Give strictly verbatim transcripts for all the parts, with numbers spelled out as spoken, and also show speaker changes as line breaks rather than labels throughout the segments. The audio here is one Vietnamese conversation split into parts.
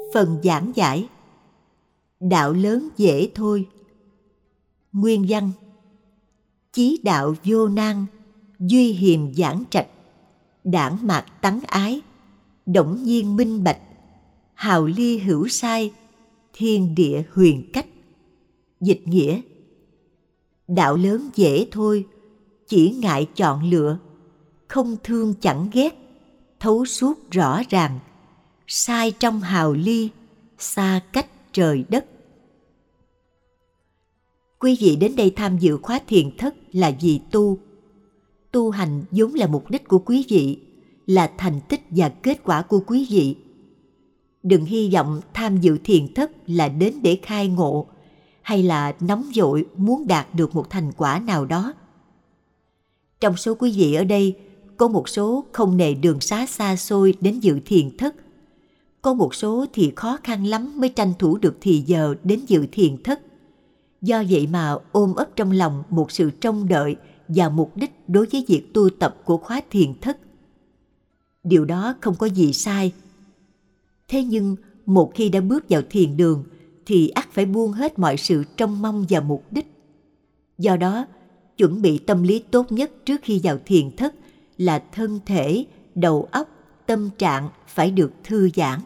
Phần giảng giải. Đạo lớn dễ thôi. Nguyên văn. Chí đạo vô nan, duy hiềm giảng trạch, đảng mạc tắng ái, đổng nhiên minh bạch, hào ly hữu sai, thiên địa huyền cách. Dịch nghĩa. Đạo lớn dễ thôi, chỉ ngại chọn lựa, không thương chẳng ghét, thấu suốt rõ ràng, sai trong hào ly, xa cách trời đất. Quý vị đến đây tham dự khóa thiền thất là vì tu. Tu hành vốn là mục đích của quý vị, là thành tích và kết quả của quý vị. Đừng hy vọng tham dự thiền thất là đến để khai ngộ, hay là nóng vội muốn đạt được một thành quả nào đó. Trong số quý vị ở đây, có một số không nề đường xá xa xôi đến dự thiền thất. Có một số thì khó khăn lắm mới tranh thủ được thì giờ đến dự thiền thất. Do vậy mà ôm ấp trong lòng một sự trông đợi và mục đích đối với việc tu tập của khóa thiền thất. Điều đó không có gì sai. Thế nhưng một khi đã bước vào thiền đường thì ắt phải buông hết mọi sự trông mong và mục đích. Do đó, chuẩn bị tâm lý tốt nhất trước khi vào thiền thất là thân thể, đầu óc, tâm trạng phải được thư giãn.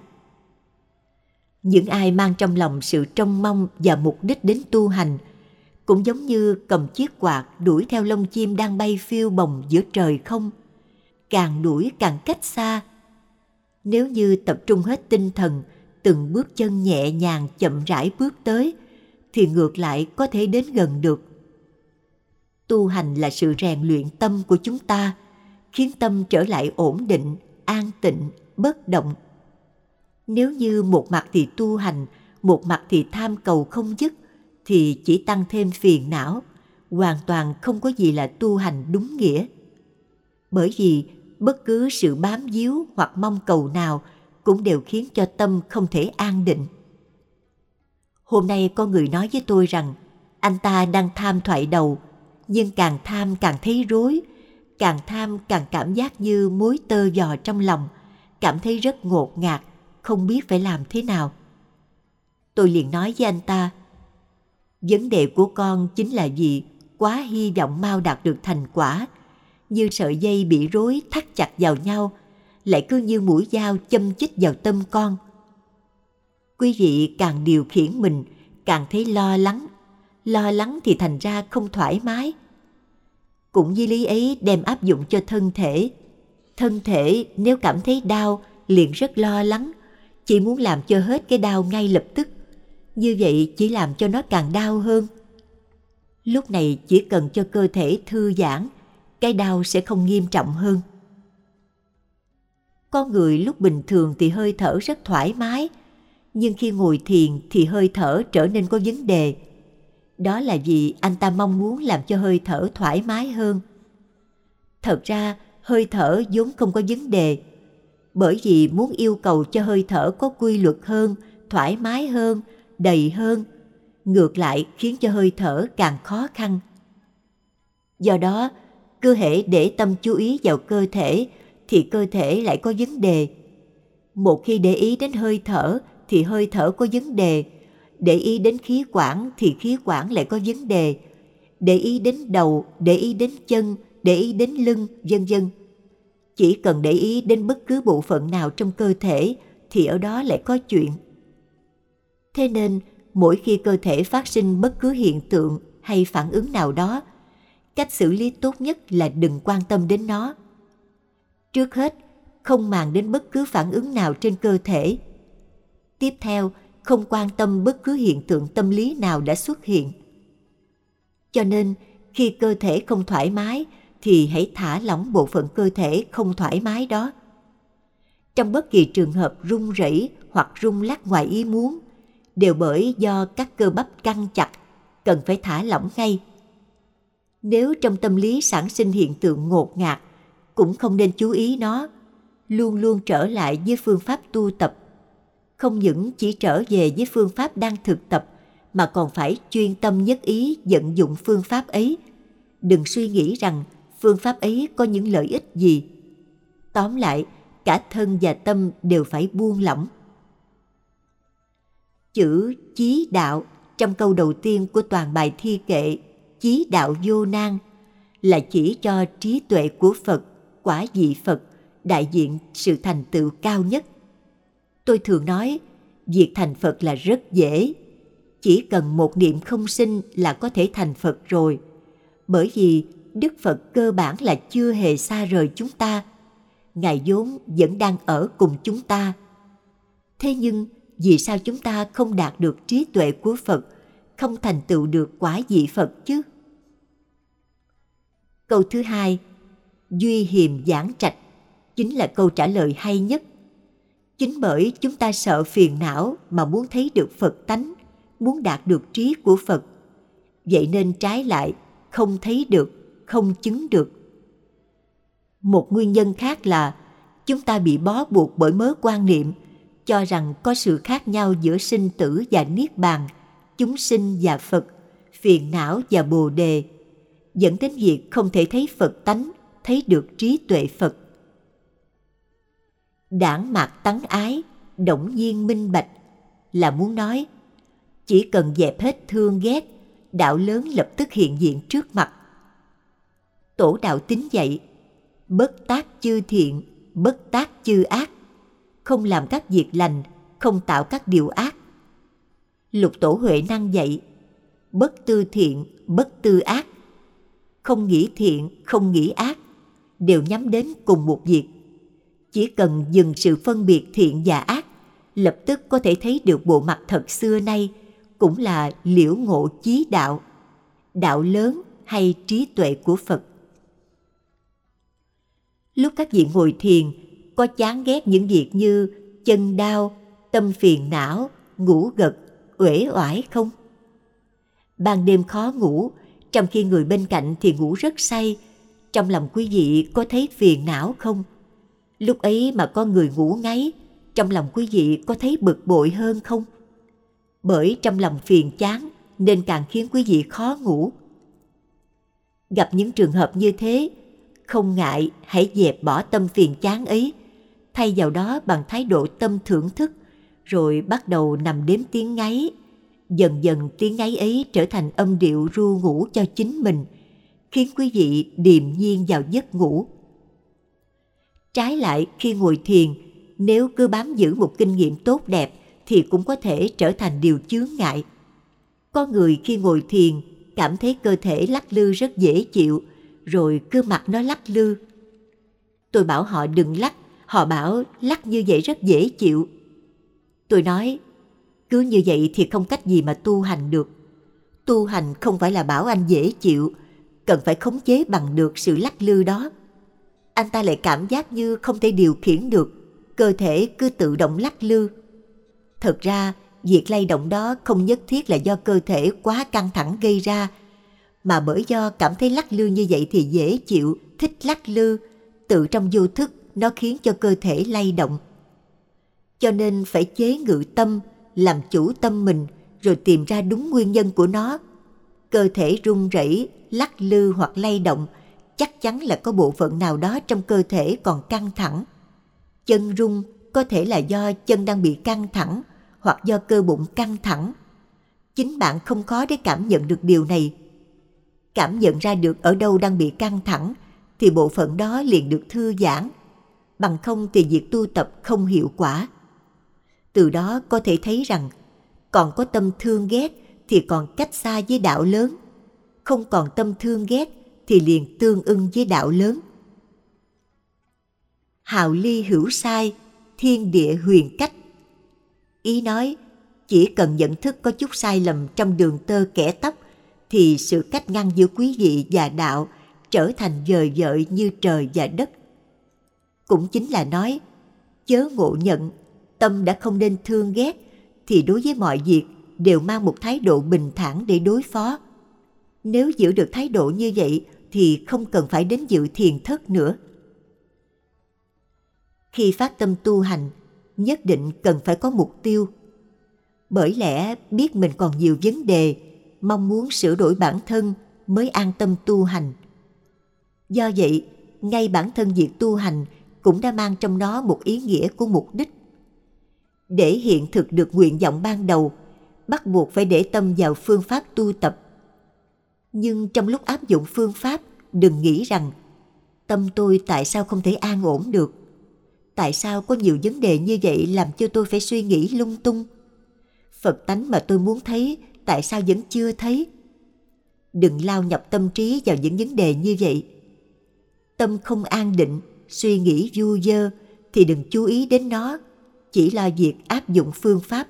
Những ai mang trong lòng sự trông mong và mục đích đến tu hành cũng giống như cầm chiếc quạt đuổi theo lông chim đang bay phiêu bồng giữa trời không, càng đuổi càng cách xa. Nếu như tập trung hết tinh thần, từng bước chân nhẹ nhàng chậm rãi bước tới, thì ngược lại có thể đến gần được. Tu hành là sự rèn luyện tâm của chúng ta, khiến tâm trở lại ổn định, an tịnh, bất động. Nếu như một mặt thì tu hành, một mặt thì tham cầu không dứt, thì chỉ tăng thêm phiền não, hoàn toàn không có gì là tu hành đúng nghĩa. Bởi vì bất cứ sự bám víu hoặc mong cầu nào cũng đều khiến cho tâm không thể an định. Hôm nay có người nói với tôi rằng anh ta đang tham thoại đầu, nhưng càng tham càng thấy rối, càng tham càng cảm giác như mối tơ vò trong lòng, cảm thấy rất ngột ngạt, không biết phải làm thế nào. Tôi liền nói với anh ta, vấn đề của con chính là vì quá hy vọng mau đạt được thành quả, như sợi dây bị rối thắt chặt vào nhau, lại cứ như mũi dao châm chích vào tâm con. Quý vị càng điều khiển mình, càng thấy lo lắng. Lo lắng thì thành ra không thoải mái. Cũng như lý ấy đem áp dụng cho thân thể. Thân thể nếu cảm thấy đau, liền rất lo lắng, chỉ muốn làm cho hết cái đau ngay lập tức. Như vậy chỉ làm cho nó càng đau hơn. Lúc này chỉ cần cho cơ thể thư giãn, cái đau sẽ không nghiêm trọng hơn. Có người lúc bình thường thì hơi thở rất thoải mái, nhưng khi ngồi thiền thì hơi thở trở nên có vấn đề. Đó là vì anh ta mong muốn làm cho hơi thở thoải mái hơn. Thật ra hơi thở vốn không có vấn đề, bởi vì muốn yêu cầu cho hơi thở có quy luật hơn, thoải mái hơn, đầy hơn, ngược lại khiến cho hơi thở càng khó khăn. Do đó, cứ hễ để tâm chú ý vào cơ thể thì cơ thể lại có vấn đề. Một khi để ý đến hơi thở thì hơi thở có vấn đề. Để ý đến khí quản thì khí quản lại có vấn đề. Để ý đến đầu, để ý đến chân, để ý đến lưng, vân vân. Chỉ cần để ý đến bất cứ bộ phận nào trong cơ thể thì ở đó lại có chuyện. Thế nên, mỗi khi cơ thể phát sinh bất cứ hiện tượng hay phản ứng nào đó, cách xử lý tốt nhất là đừng quan tâm đến nó. Trước hết, không màng đến bất cứ phản ứng nào trên cơ thể. Tiếp theo, không quan tâm bất cứ hiện tượng tâm lý nào đã xuất hiện. Cho nên, khi cơ thể không thoải mái, thì hãy thả lỏng bộ phận cơ thể không thoải mái đó. Trong bất kỳ trường hợp run rẩy hoặc rung lắc ngoài ý muốn, đều bởi do các cơ bắp căng chặt, cần phải thả lỏng ngay. Nếu trong tâm lý sản sinh hiện tượng ngột ngạt, cũng không nên chú ý nó, luôn luôn trở lại với phương pháp tu tập. Không những chỉ trở về với phương pháp đang thực tập, mà còn phải chuyên tâm nhất ý vận dụng phương pháp ấy. Đừng suy nghĩ rằng phương pháp ấy có những lợi ích gì. Tóm lại, cả thân và tâm đều phải buông lỏng. Chữ chí đạo trong câu đầu tiên của toàn bài thi kệ Chí đạo vô nan là chỉ cho trí tuệ của Phật, quả vị Phật, đại diện sự thành tựu cao nhất. Tôi thường nói, việc thành Phật là rất dễ. Chỉ cần một niệm không sinh là có thể thành Phật rồi. Bởi vì Đức Phật cơ bản là chưa hề xa rời chúng ta. Ngài vốn vẫn đang ở cùng chúng ta. Thế nhưng, vì sao chúng ta không đạt được trí tuệ của Phật, không thành tựu được quả vị Phật chứ? Câu thứ hai, Duy Hiềm Giảng Trạch, chính là câu trả lời hay nhất. Chính bởi chúng ta sợ phiền não mà muốn thấy được Phật tánh, muốn đạt được trí của Phật. Vậy nên trái lại, không thấy được, không chứng được. Một nguyên nhân khác là chúng ta bị bó buộc bởi mớ quan niệm, cho rằng có sự khác nhau giữa sinh tử và niết bàn, chúng sinh và Phật, phiền não và bồ đề, dẫn đến việc không thể thấy Phật tánh, thấy được trí tuệ Phật. Đãng mạc tấn ái, động nhiên minh bạch là muốn nói, chỉ cần dẹp hết thương ghét, đạo lớn lập tức hiện diện trước mặt. Tổ đạo tín dạy, bất tác chư thiện, bất tác chư ác, không làm các việc lành, không tạo các điều ác. Lục tổ Huệ Năng dạy, bất tư thiện, bất tư ác, không nghĩ thiện, không nghĩ ác, đều nhắm đến cùng một việc. Chỉ cần dừng sự phân biệt thiện và ác, lập tức có thể thấy được bộ mặt thật xưa nay, cũng là liễu ngộ chí đạo, đạo lớn hay trí tuệ của Phật. Lúc các vị ngồi thiền, có chán ghét những việc như chân đau, tâm phiền não, ngủ gật, uể oải không? Ban đêm khó ngủ, trong khi người bên cạnh thì ngủ rất say, trong lòng quý vị có thấy phiền não không? Lúc ấy mà có người ngủ ngáy, trong lòng quý vị có thấy bực bội hơn không? Bởi trong lòng phiền chán nên càng khiến quý vị khó ngủ. Gặp những trường hợp như thế, không ngại hãy dẹp bỏ tâm phiền chán ấy, thay vào đó bằng thái độ tâm thưởng thức, rồi bắt đầu nằm đếm tiếng ngáy. Dần dần tiếng ngáy ấy trở thành âm điệu ru ngủ cho chính mình, khiến quý vị điềm nhiên vào giấc ngủ. Trái lại, khi ngồi thiền, nếu cứ bám giữ một kinh nghiệm tốt đẹp thì cũng có thể trở thành điều chướng ngại. Có người khi ngồi thiền cảm thấy cơ thể lắc lư rất dễ chịu, rồi cứ mặc nó lắc lư. Tôi bảo họ đừng lắc, họ bảo lắc như vậy rất dễ chịu. Tôi nói, cứ như vậy thì không cách gì mà tu hành được. Tu hành không phải là bảo anh dễ chịu, cần phải khống chế bằng được sự lắc lư đó. Anh ta lại cảm giác như không thể điều khiển được, cơ thể cứ tự động lắc lư. Thật ra, việc lay động đó không nhất thiết là do cơ thể quá căng thẳng gây ra, mà bởi do cảm thấy lắc lư như vậy thì dễ chịu, thích lắc lư, tự trong vô thức nó khiến cho cơ thể lay động. Cho nên phải chế ngự tâm, làm chủ tâm mình, rồi tìm ra đúng nguyên nhân của nó. Cơ thể run rẩy, lắc lư hoặc lay động, chắc chắn là có bộ phận nào đó trong cơ thể còn căng thẳng. Chân rung có thể là do chân đang bị căng thẳng, hoặc do cơ bụng căng thẳng. Chính bạn không khó để cảm nhận được điều này. Cảm nhận ra được ở đâu đang bị căng thẳng, thì bộ phận đó liền được thư giãn. Bằng không thì việc tu tập không hiệu quả. Từ đó có thể thấy rằng, còn có tâm thương ghét thì còn cách xa với đạo lớn. Không còn tâm thương ghét thì liền tương ưng với đạo lớn. Hào ly hữu sai, thiên địa huyền cách. Ý nói, chỉ cần nhận thức có chút sai lầm trong đường tơ kẻ tóc, thì sự cách ngăn giữa quý vị và đạo trở thành dời dợi như trời và đất. Cũng chính là nói, chớ ngộ nhận, tâm đã không nên thương ghét, thì đối với mọi việc đều mang một thái độ bình thản để đối phó. Nếu giữ được thái độ như vậy thì không cần phải đến dự thiền thất nữa. Khi phát tâm tu hành, nhất định cần phải có mục tiêu. Bởi lẽ biết mình còn nhiều vấn đề, mong muốn sửa đổi bản thân mới an tâm tu hành. Do vậy, ngay bản thân việc tu hành cũng đã mang trong nó một ý nghĩa của mục đích. Để hiện thực được nguyện vọng ban đầu, bắt buộc phải để tâm vào phương pháp tu tập. Nhưng trong lúc áp dụng phương pháp, đừng nghĩ rằng tâm tôi tại sao không thể an ổn được? Tại sao có nhiều vấn đề như vậy làm cho tôi phải suy nghĩ lung tung? Phật tánh mà tôi muốn thấy, tại sao vẫn chưa thấy? Đừng lao nhập tâm trí vào những vấn đề như vậy. Tâm không an định, suy nghĩ vu vơ thì đừng chú ý đến nó, chỉ lo việc áp dụng phương pháp.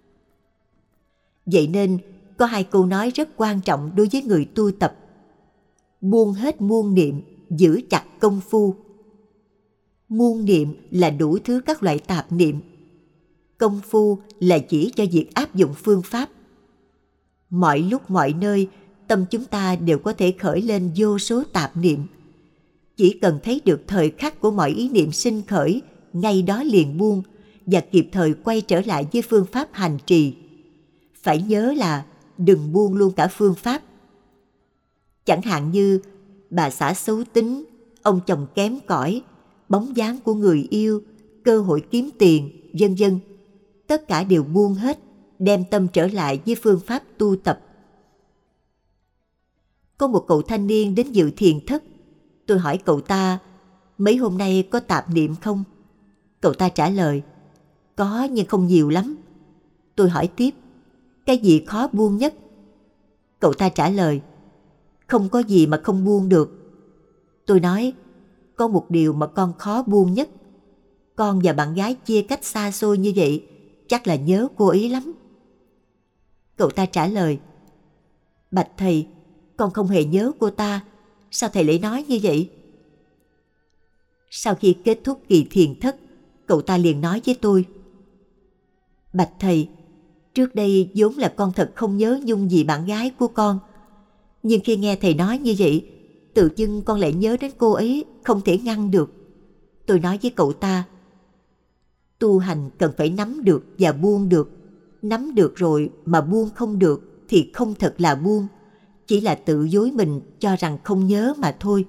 Vậy nên, có hai câu nói rất quan trọng đối với người tu tập. Buông hết muôn niệm, giữ chặt công phu. Muôn niệm là đủ thứ các loại tạp niệm. Công phu là chỉ cho việc áp dụng phương pháp. Mọi lúc mọi nơi, tâm chúng ta đều có thể khởi lên vô số tạp niệm. Chỉ cần thấy được thời khắc của mọi ý niệm sinh khởi, ngay đó liền buông và kịp thời quay trở lại với phương pháp hành trì. Phải nhớ là đừng buông luôn cả phương pháp. Chẳng hạn như bà xã xấu tính, ông chồng kém cỏi, bóng dáng của người yêu, cơ hội kiếm tiền, vân vân. Tất cả đều buông hết, đem tâm trở lại với phương pháp tu tập. Có một cậu thanh niên đến dự thiền thất. Tôi hỏi cậu ta, mấy hôm nay có tạp niệm không? Cậu ta trả lời, có nhưng không nhiều lắm. Tôi hỏi tiếp, cái gì khó buông nhất? Cậu ta trả lời, không có gì mà không buông được. Tôi nói, có một điều mà con khó buông nhất. Con và bạn gái chia cách xa xôi như vậy, chắc là nhớ cô ấy lắm. Cậu ta trả lời, bạch thầy, con không hề nhớ cô ta. Sao thầy lại nói như vậy? Sau khi kết thúc kỳ thiền thất, cậu ta liền nói với tôi, bạch thầy, trước đây vốn là con thật không nhớ nhung gì bạn gái của con. Nhưng khi nghe thầy nói như vậy, tự dưng con lại nhớ đến cô ấy, không thể ngăn được. Tôi nói với cậu ta, tu hành cần phải nắm được và buông được. Nắm được rồi mà buông không được thì không thật là buông, chỉ là tự dối mình cho rằng không nhớ mà thôi.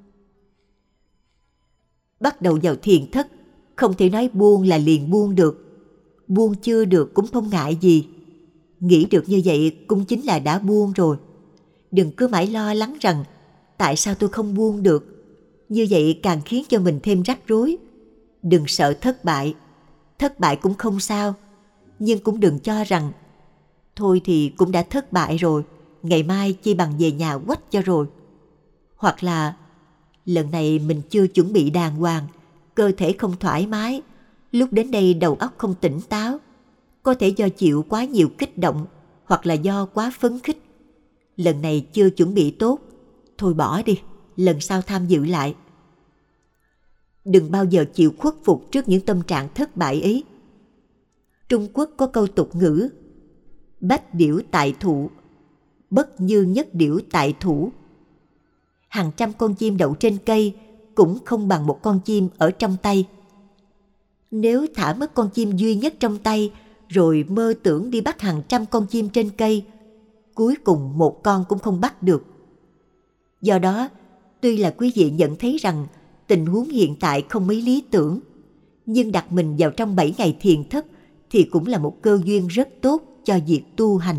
Bắt đầu vào thiền thất, không thể nói buông là liền buông được. Buông chưa được cũng không ngại gì. Nghĩ được như vậy cũng chính là đã buông rồi. Đừng cứ mãi lo lắng rằng tại sao tôi không buông được. Như vậy càng khiến cho mình thêm rắc rối. Đừng sợ thất bại. Thất bại cũng không sao. Nhưng cũng đừng cho rằng thôi thì cũng đã thất bại rồi, ngày mai chi bằng về nhà quách cho rồi. Hoặc là lần này mình chưa chuẩn bị đàng hoàng, cơ thể không thoải mái, lúc đến đây đầu óc không tỉnh táo. Có thể do chịu quá nhiều kích động, hoặc là do quá phấn khích. Lần này chưa chuẩn bị tốt, thôi bỏ đi, lần sau tham dự lại. Đừng bao giờ chịu khuất phục trước những tâm trạng thất bại ấy. Trung Quốc có câu tục ngữ, bách điểu tại thụ, bất như nhất điểu tại thủ. Hàng trăm con chim đậu trên cây cũng không bằng một con chim ở trong tay. Nếu thả mất con chim duy nhất trong tay, rồi mơ tưởng đi bắt hàng trăm con chim trên cây, cuối cùng một con cũng không bắt được. Do đó, tuy là quý vị nhận thấy rằng tình huống hiện tại không mấy lý tưởng, nhưng đặt mình vào trong bảy ngày thiền thất thì cũng là một cơ duyên rất tốt cho việc tu hành.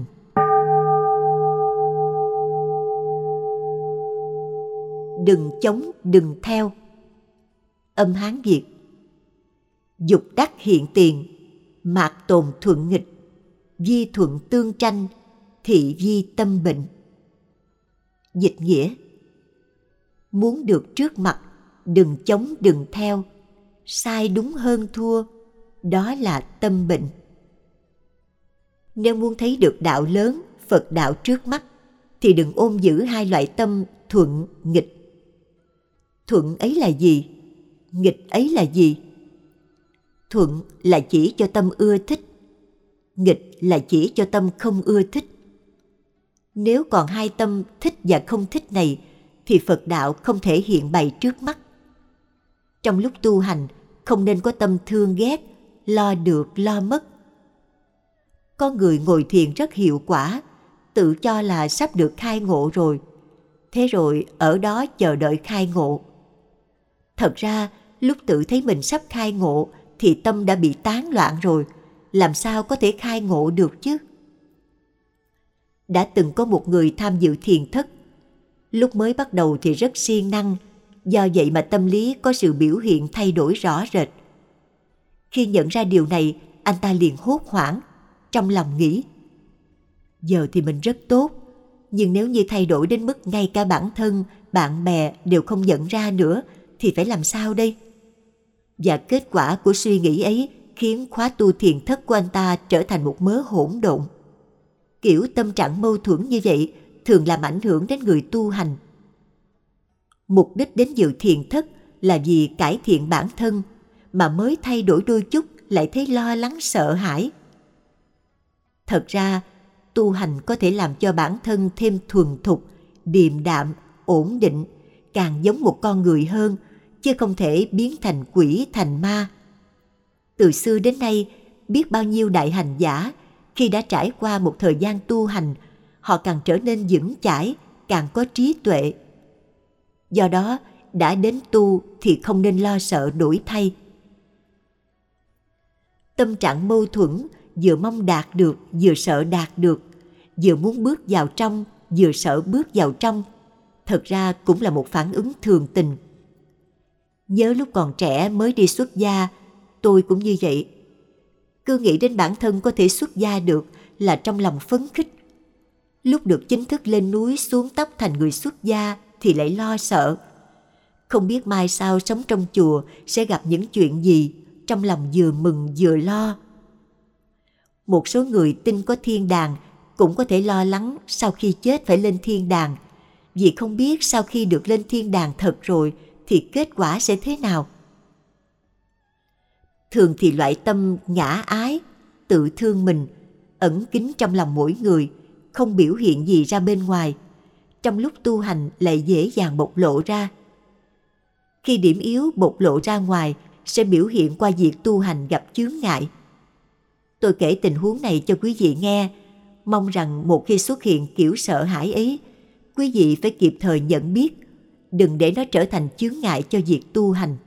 Đừng chống, đừng theo. Âm Hán Việt. Dục đắc hiện tiền, mạc tồn thuận nghịch, vi thuận tương tranh, thị vi tâm bệnh. Dịch nghĩa: muốn được trước mặt, đừng chống đừng theo, sai đúng hơn thua, đó là tâm bệnh. Nếu muốn thấy được đạo lớn, Phật đạo trước mắt, thì đừng ôm giữ hai loại tâm thuận, nghịch. Thuận ấy là gì? Nghịch ấy là gì? Thuận là chỉ cho tâm ưa thích, nghịch là chỉ cho tâm không ưa thích. Nếu còn hai tâm thích và không thích này, thì Phật đạo không thể hiện bày trước mắt. Trong lúc tu hành, không nên có tâm thương ghét, lo được lo mất. Có người ngồi thiền rất hiệu quả, tự cho là sắp được khai ngộ rồi. Thế rồi ở đó chờ đợi khai ngộ. Thật ra, lúc tự thấy mình sắp khai ngộ thì tâm đã bị tán loạn rồi, làm sao có thể khai ngộ được chứ? Đã từng có một người tham dự thiền thất. Lúc mới bắt đầu thì rất siêng năng, do vậy mà tâm lý có sự biểu hiện thay đổi rõ rệt. Khi nhận ra điều này, anh ta liền hốt hoảng, trong lòng nghĩ: giờ thì mình rất tốt, nhưng nếu như thay đổi đến mức ngay cả bản thân, bạn bè đều không nhận ra nữa, thì phải làm sao đây? Và kết quả của suy nghĩ ấy khiến khóa tu thiền thất của anh ta trở thành một mớ hỗn độn. Kiểu tâm trạng mâu thuẫn như vậy thường làm ảnh hưởng đến người tu hành. Mục đích đến dự thiền thất là vì cải thiện bản thân, mà mới thay đổi đôi chút lại thấy lo lắng sợ hãi. Thật ra, tu hành có thể làm cho bản thân thêm thuần thục, điềm đạm, ổn định, càng giống một con người hơn, chứ không thể biến thành quỷ thành ma. Từ xưa đến nay, biết bao nhiêu đại hành giả, khi đã trải qua một thời gian tu hành, họ càng trở nên vững chãi, càng có trí tuệ. Do đó, đã đến tu thì không nên lo sợ đổi thay. Tâm trạng mâu thuẫn, vừa mong đạt được, vừa sợ đạt được, vừa muốn bước vào trong, vừa sợ bước vào trong, thật ra cũng là một phản ứng thường tình. Nhớ lúc còn trẻ mới đi xuất gia, tôi cũng như vậy. Cứ nghĩ đến bản thân có thể xuất gia được là trong lòng phấn khích. Lúc được chính thức lên núi xuống tóc thành người xuất gia thì lại lo sợ. Không biết mai sau sống trong chùa sẽ gặp những chuyện gì, trong lòng vừa mừng vừa lo. Một số người tin có thiên đàng cũng có thể lo lắng sau khi chết phải lên thiên đàng, vì không biết sau khi được lên thiên đàng thật rồi thì kết quả sẽ thế nào. Thường thì loại tâm ngã ái, tự thương mình, ẩn kín trong lòng mỗi người, không biểu hiện gì ra bên ngoài, trong lúc tu hành lại dễ dàng bộc lộ ra. Khi điểm yếu bộc lộ ra ngoài sẽ biểu hiện qua việc tu hành gặp chướng ngại. Tôi kể tình huống này cho quý vị nghe, mong rằng một khi xuất hiện kiểu sợ hãi ấy, quý vị phải kịp thời nhận biết, đừng để nó trở thành chướng ngại cho việc tu hành.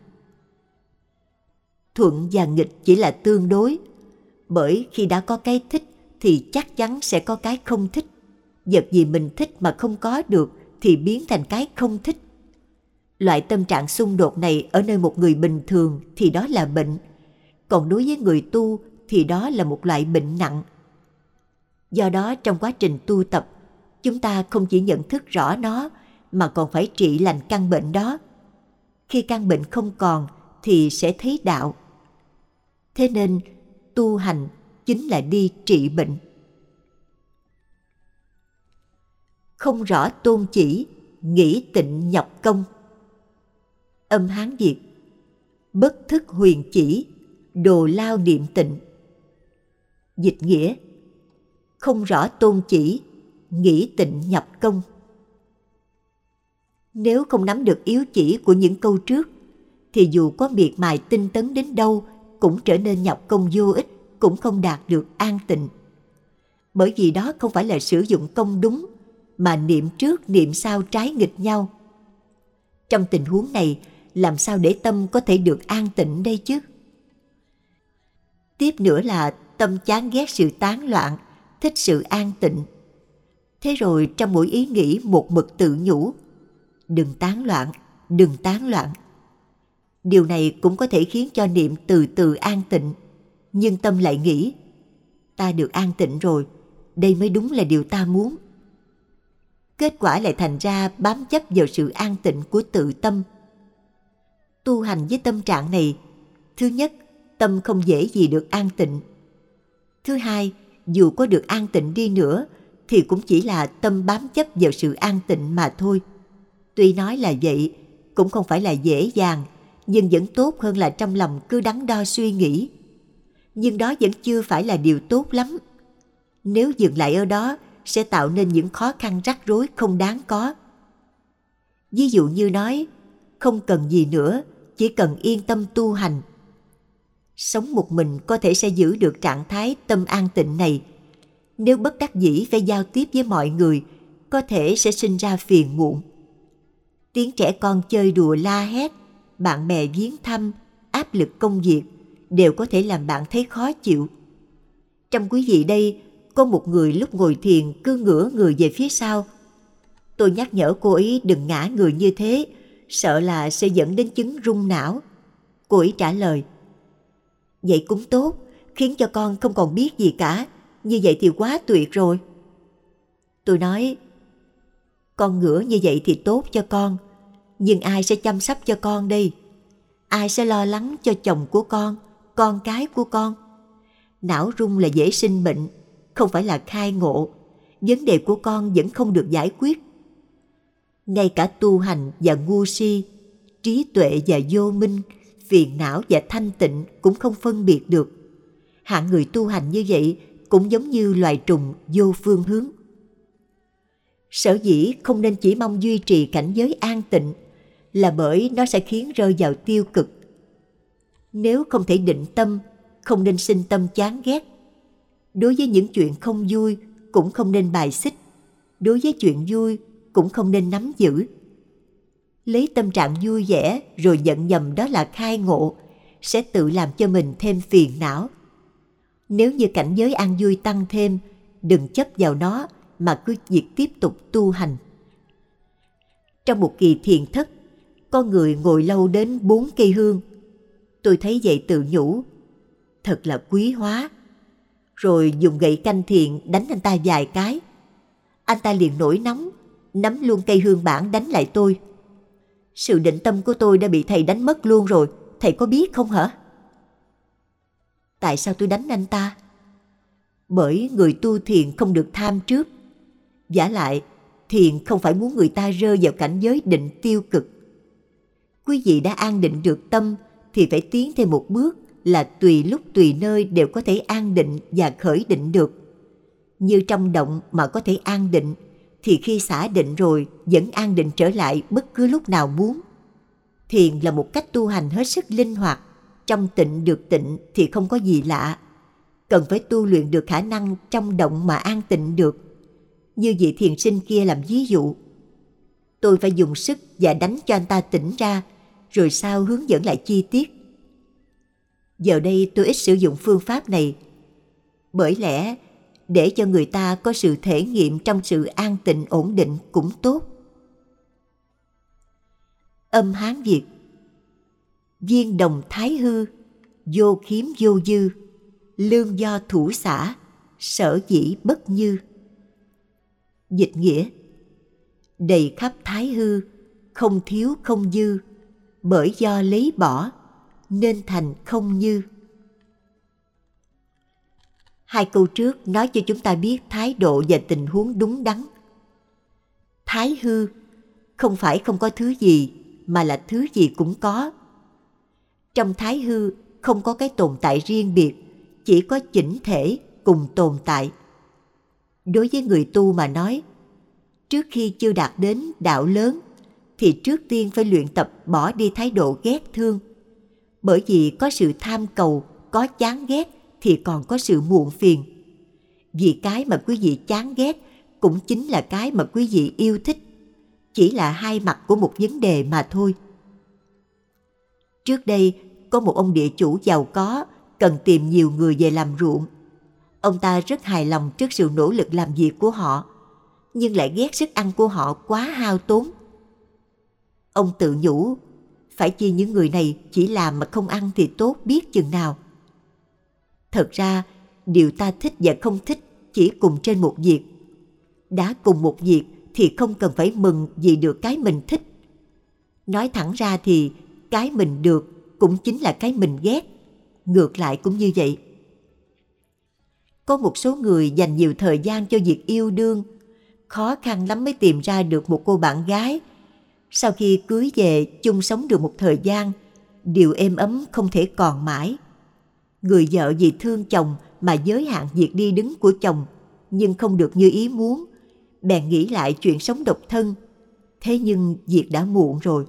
Thuận và nghịch chỉ là tương đối, bởi khi đã có cái thích thì chắc chắn sẽ có cái không thích. Vật gì mình thích mà không có được thì biến thành cái không thích. Loại tâm trạng xung đột này ở nơi một người bình thường thì đó là bệnh, còn đối với người tu thì đó là một loại bệnh nặng. Do đó trong quá trình tu tập, chúng ta không chỉ nhận thức rõ nó mà còn phải trị lành căn bệnh đó. Khi căn bệnh không còn thì sẽ thấy đạo. Thế nên tu hành chính là đi trị bệnh. Không rõ tôn chỉ, nghĩ tịnh nhọc công. Âm Hán Việt: bất thức huyền chỉ, đồ lao niệm tịnh. Dịch nghĩa: không rõ tôn chỉ, nghĩ tịnh nhập công. Nếu không nắm được yếu chỉ của những câu trước, thì dù có miệt mài tinh tấn đến đâu cũng trở nên nhập công vô ích, cũng không đạt được an tịnh. Bởi vì đó không phải là sử dụng công đúng, mà niệm trước niệm sau trái nghịch nhau. Trong tình huống này, làm sao để tâm có thể được an tịnh đây chứ? Tiếp nữa là tâm chán ghét sự tán loạn, thích sự an tịnh. Thế rồi trong mỗi ý nghĩ một mực tự nhủ: đừng tán loạn, đừng tán loạn. Điều này cũng có thể khiến cho niệm từ từ an tịnh, nhưng tâm lại nghĩ: ta được an tịnh rồi, đây mới đúng là điều ta muốn. Kết quả lại thành ra bám chấp vào sự an tịnh của tự tâm. Tu hành với tâm trạng này, thứ nhất, tâm không dễ gì được an tịnh. Thứ hai, dù có được an tịnh đi nữa, thì cũng chỉ là tâm bám chấp vào sự an tịnh mà thôi. Tuy nói là vậy, cũng không phải là dễ dàng, nhưng vẫn tốt hơn là trong lòng cứ đắn đo suy nghĩ. Nhưng đó vẫn chưa phải là điều tốt lắm. Nếu dừng lại ở đó, sẽ tạo nên những khó khăn rắc rối không đáng có. Ví dụ như nói, không cần gì nữa, chỉ cần yên tâm tu hành. Sống một mình có thể sẽ giữ được trạng thái tâm an tịnh này. Nếu bất đắc dĩ phải giao tiếp với mọi người, có thể sẽ sinh ra phiền muộn. Tiếng trẻ con chơi đùa la hét, bạn bè viếng thăm, áp lực công việc đều có thể làm bạn thấy khó chịu. Trong quý vị đây, có một người lúc ngồi thiền cứ ngửa người về phía sau. Tôi nhắc nhở cô ấy đừng ngã người như thế, sợ là sẽ dẫn đến chứng rung não. Cô ấy trả lời: vậy cũng tốt, khiến cho con không còn biết gì cả, như vậy thì quá tuyệt rồi. Tôi nói: con ngửa như vậy thì tốt cho con, nhưng ai sẽ chăm sóc cho con đây? Ai sẽ lo lắng cho chồng của con, con cái của con? Não rung là dễ sinh bệnh, không phải là khai ngộ. Vấn đề của con vẫn không được giải quyết. Ngay cả tu hành và ngu si, trí tuệ và vô minh, phiền não và thanh tịnh cũng không phân biệt được. Hạng người tu hành như vậy cũng giống như loài trùng vô phương hướng. Sở dĩ không nên chỉ mong duy trì cảnh giới an tịnh là bởi nó sẽ khiến rơi vào tiêu cực. Nếu không thể định tâm, không nên sinh tâm chán ghét. Đối với những chuyện không vui cũng không nên bài xích. Đối với chuyện vui cũng không nên nắm giữ. Lấy tâm trạng vui vẻ rồi nhận nhầm đó là khai ngộ sẽ tự làm cho mình thêm phiền não. Nếu như cảnh giới an vui tăng thêm, đừng chấp vào nó mà cứ việc tiếp tục tu hành. Trong một kỳ thiền thất, có người ngồi lâu đến bốn cây hương. Tôi thấy vậy tự nhủ: thật là quý hóa. Rồi dùng gậy canh thiền đánh anh ta vài cái. Anh ta liền nổi nóng, nắm luôn cây hương bản đánh lại tôi. Sự định tâm của tôi đã bị thầy đánh mất luôn rồi, thầy có biết không hả? Tại sao tôi đánh anh ta? Bởi người tu thiền không được tham trước. Vả lại, thiền không phải muốn người ta rơi vào cảnh giới định tiêu cực. Quý vị đã an định được tâm thì phải tiến thêm một bước là tùy lúc tùy nơi đều có thể an định và khởi định được. Như trong động mà có thể an định, thì khi xả định rồi vẫn an định trở lại bất cứ lúc nào muốn. Thiền là một cách tu hành hết sức linh hoạt. Trong tịnh được tịnh thì không có gì lạ. Cần phải tu luyện được khả năng trong động mà an tịnh được. Như vị thiền sinh kia làm ví dụ. Tôi phải dùng sức và đánh cho anh ta tỉnh ra, rồi sau hướng dẫn lại chi tiết. Giờ đây tôi ít sử dụng phương pháp này, bởi lẽ để cho người ta có sự thể nghiệm trong sự an tịnh ổn định cũng tốt. Âm Hán Việt: viên đồng thái hư, vô khiếm vô dư, lương do thủ xả, sở dĩ bất như. Dịch nghĩa: đầy khắp thái hư, không thiếu không dư, bởi do lấy bỏ nên thành không như. Hai câu trước nói cho chúng ta biết thái độ và tình huống đúng đắn. Thái hư không phải không có thứ gì, mà là thứ gì cũng có. Trong thái hư không có cái tồn tại riêng biệt, chỉ có chỉnh thể cùng tồn tại. Đối với người tu mà nói, trước khi chưa đạt đến đạo lớn thì trước tiên phải luyện tập bỏ đi thái độ ghét thương. Bởi vì có sự tham cầu, có chán ghét thì còn có sự muộn phiền. Vì cái mà quý vị chán ghét cũng chính là cái mà quý vị yêu thích. Chỉ là hai mặt của một vấn đề mà thôi. Trước đây có một ông địa chủ giàu có cần tìm nhiều người về làm ruộng. Ông ta rất hài lòng trước sự nỗ lực làm việc của họ, nhưng lại ghét sức ăn của họ quá hao tốn. Ông tự nhủ, phải chi những người này chỉ làm mà không ăn thì tốt biết chừng nào. Thật ra, điều ta thích và không thích chỉ cùng trên một việc. Đã cùng một việc thì không cần phải mừng vì được cái mình thích. Nói thẳng ra thì cái mình được cũng chính là cái mình ghét. Ngược lại cũng như vậy. Có một số người dành nhiều thời gian cho việc yêu đương, khó khăn lắm mới tìm ra được một cô bạn gái. Sau khi cưới về chung sống được một thời gian, điều êm ấm không thể còn mãi. Người vợ vì thương chồng mà giới hạn việc đi đứng của chồng, nhưng không được như ý muốn, bèn nghĩ lại chuyện sống độc thân. Thế nhưng việc đã muộn rồi.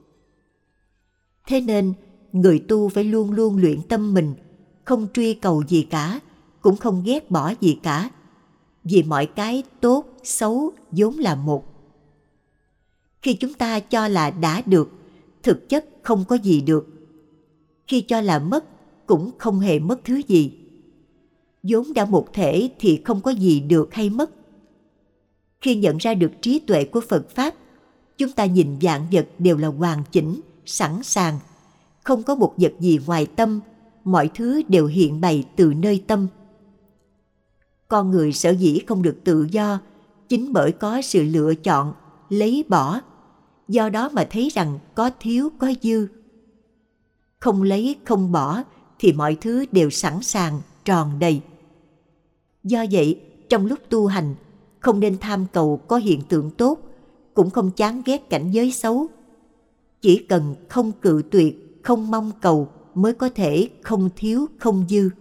Thế nên người tu phải luôn luôn luyện tâm mình, không truy cầu gì cả, cũng không ghét bỏ gì cả. Vì mọi cái tốt, xấu vốn là một. Khi chúng ta cho là đã được, thực chất không có gì được. Khi cho là mất, cũng không hề mất thứ gì. vốn đã một thể thì không có gì được hay mất. Khi nhận ra được trí tuệ của Phật Pháp, chúng ta nhìn vạn vật đều là hoàn chỉnh, sẵn sàng. Không có một vật gì ngoài tâm, mọi thứ đều hiện bày từ nơi tâm. Con người sở dĩ không được tự do, chính bởi có sự lựa chọn, lấy bỏ. Do đó mà thấy rằng có thiếu có dư. Không lấy không bỏ thì mọi thứ đều sẵn sàng, tròn đầy. Do vậy, trong lúc tu hành, không nên tham cầu có hiện tượng tốt, cũng không chán ghét cảnh giới xấu. Chỉ cần không cự tuyệt, không mong cầu mới có thể không thiếu không dư.